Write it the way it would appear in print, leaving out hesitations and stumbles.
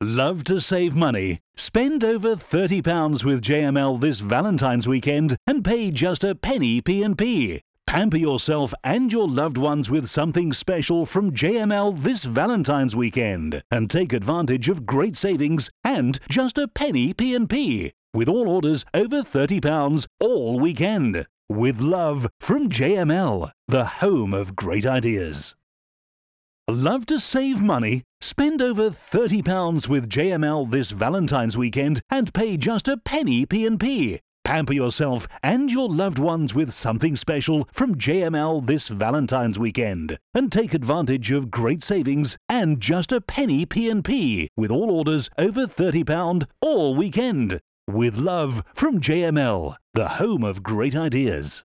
Love to save money? Spend over £30 with JML this Valentine's weekend and pay just a penny P&P. Pamper yourself and your loved ones with something special from JML this Valentine's weekend and take advantage of great savings and just a penny P&P with all orders over £30 all weekend. With love from JML, the home of great ideas. Love to save money? Spend over £30 with JML this Valentine's weekend and pay just a penny P&P. Pamper yourself and your loved ones with something special from JML this Valentine's weekend and take advantage of great savings and just a penny P&P with all orders over £30 all weekend. With love from JML, the home of great ideas.